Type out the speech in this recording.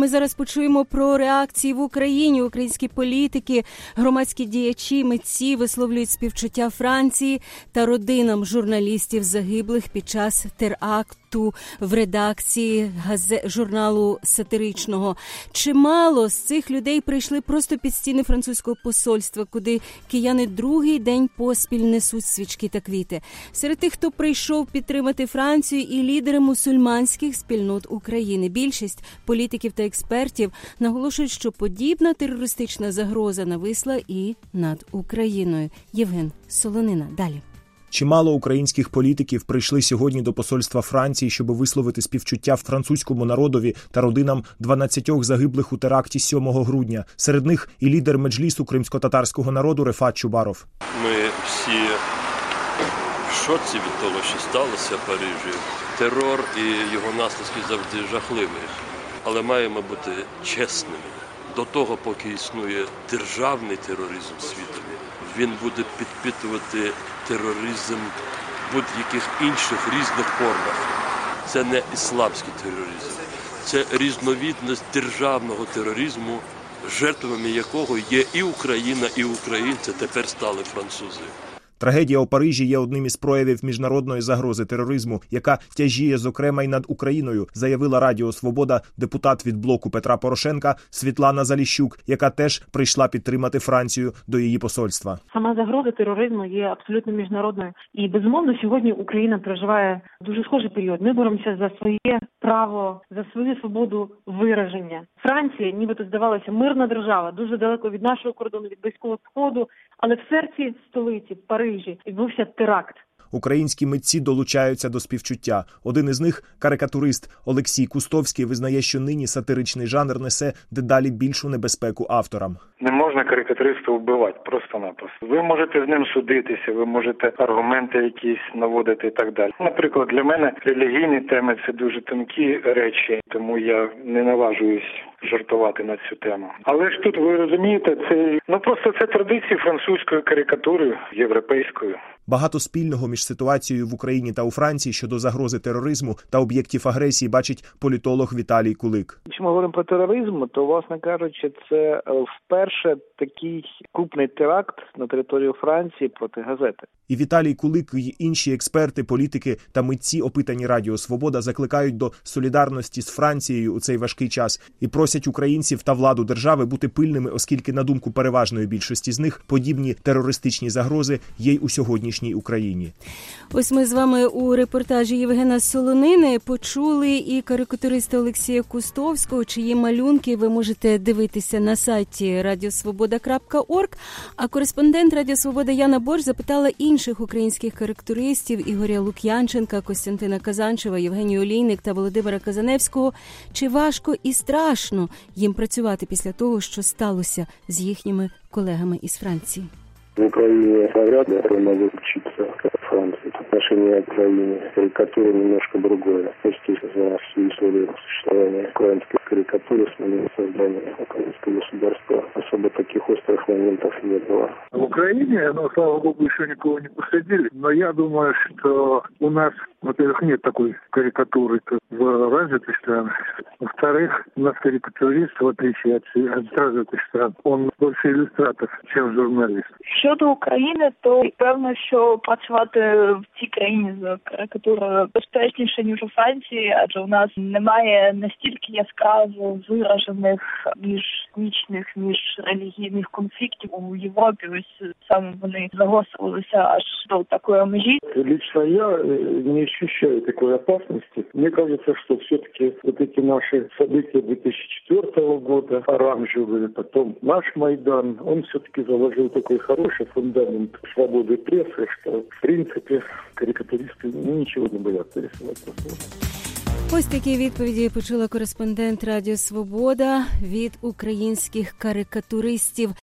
ми зараз почуємо про реакції в Україні. Українські політики, громадські діячі, митці висловлюють співчуття Франції та родинам журналістів загиблих під час теракту в редакції журналу сатиричного. Чимало з цих людей прийшли просто під стіни французького посольства, куди кияни другий день поспіль несуть свічки та квіти. Серед тих, хто прийшов підтримати Францію, і лідери мусульманських спільнот України. Більшість політиків та експертів наголошують, що подібна терористична загроза нависла і над Україною. Євген Солонина. Далі. Чимало українських політиків прийшли сьогодні до посольства Франції, щоб висловити співчуття французькому народові та родинам 12 загиблих у теракті 7 грудня. Серед них і лідер меджлісу кримсько-татарського народу Рефат Чубаров. Ми всі в шоці від того, що сталося в Парижі. Терор і його наслідки завжди жахливі. Але маємо бути чесними. До того, поки існує державний тероризм світові, він буде підпитувати тероризм в будь-яких інших різних формах. Це не ісламський тероризм. Це різновідність державного тероризму, жертвами якого є і Україна, і українці, тепер стали французи. Трагедія у Парижі є одним із проявів міжнародної загрози тероризму, яка тяжіє, зокрема, й над Україною, заявила Радіо Свобода депутат від блоку Петра Порошенка Світлана Заліщук, яка теж прийшла підтримати Францію до її посольства. Сама загроза тероризму є абсолютно міжнародною. І, безумовно, сьогодні Україна переживає дуже схожий період. Ми боремося за своє право, за свою свободу вираження. Франція, нібито здавалося, мирна держава, дуже далеко від нашого кордону, від Близького Сходу, але в серці столиці, Парижі, відбувся теракт. Українські митці долучаються до співчуття. Один із них, карикатурист Олексій Кустовський, визнає, що нині сатиричний жанр несе дедалі більшу небезпеку авторам. Не можна карикатуриста вбивати просто-напросто. Ви можете з ним судитися, ви можете аргументи якісь наводити і так далі. Наприклад, для мене релігійні теми – це дуже тонкі речі, тому я не наважуюсь жартувати на цю тему. Але ж тут, ви розумієте, просто це традиції французької карикатури, європейської. Багато спільного між ситуацією в Україні та у Франції щодо загрози тероризму та об'єктів агресії бачить політолог Віталій Кулик. Якщо ми говоримо про тероризм, то, власне кажучи, це вперше такий крупний теракт на території Франції проти газети. І Віталій Кулик, і інші експерти, політики та митці, опитані Радіо Свобода, закликають до солідарності з Францією у цей важкий час і просять українців та владу держави бути пильними, оскільки, на думку переважної більшості з них, подібні терористичні загрози є й у сьогоднішній Україні. Ось ми з вами у репортажі Євгена Солонини почули і карикатуриста Олексія Кустовського, чиї малюнки ви можете дивитися на сайті radiosvoboda.org. А кореспондент Радіо Свобода Яна Борщ запитала інших українських карикатуристів Ігоря Лук'янченка, Костянтина Казанчева, Євгенію Олійник та Володимира Казаневського, чи важко і страшно їм працювати після того, що сталося з їхніми колегами із Франції. В Украине вряд ли могут учиться, как в Франции. Отношение к Украине карикатуры немножко другое. Почти за всю историю существования украинской карикатуры с момента создания украинского государства особо таких острых моментов не было. В Украине, слава богу, еще никого не посадили. Но я думаю, что у нас, во-первых, нет такой карикатуры, как в развитых странах. Во-вторых, у нас карикатурист, в отличие от развитых стран, он больше иллюстратор, чем журналист. Щодо України, то певно, що працювати в цій країні з карикатурою безпечніше, ніж у Франції, адже у нас немає настільки яскраво виражених міжетнічних, міжрелігійних конфліктів у Європі. Ось саме вони загострилися аж до такої межі. Лично я не ощущаю такой опасности. Мне кажется, что все-таки вот эти наши события 2004 года, оранжевые, потом наш Майдан, он все-таки заложил такой хороший фундамент свободы прессы, что, в принципе, карикатуристы ничего не боятся рисовать. Ось такі відповіді почула кореспондент Радіо Свобода від українських карикатуристів.